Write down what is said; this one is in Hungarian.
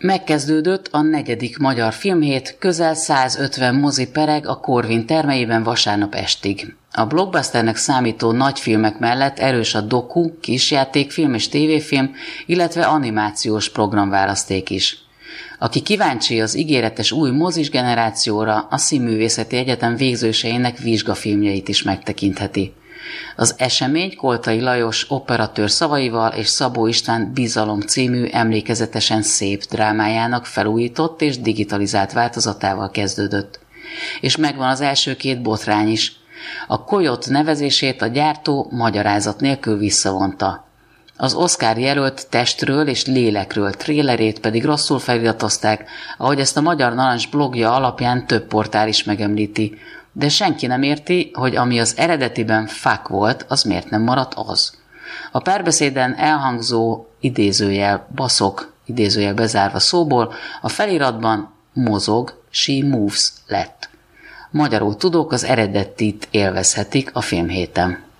Megkezdődött a 4. magyar filmhét, közel 150 mozi pereg a Corvin termeiben vasárnap estig. A blockbusternek számító nagyfilmek mellett erős a doku, kisjátékfilm és tévéfilm, illetve animációs programválaszték is. Aki kíváncsi az ígéretes új mozis generációra, a Színművészeti Egyetem végzőseinek vizsgafilmjeit is megtekintheti. Az esemény Koltai Lajos operatőr szavaival és Szabó István Bizalom című emlékezetesen szép drámájának felújított és digitalizált változatával kezdődött. És megvan az első 2 botrány is. A Coyote nevezését a gyártó magyarázat nélkül visszavonta. Az Oscar jelölt Testről és lélekről trélerét pedig rosszul feliratozták, ahogy ezt a Magyar Narancs blogja alapján több portál is megemlíti. De senki nem érti, hogy ami az eredetiben fuck volt, az miért nem maradt az. A párbeszéden elhangzó idézőjel baszok, idézőjel bezárva szóból, a feliratban mozog, she moves lett. Magyarul tudók az eredetit élvezhetik a filmhéten.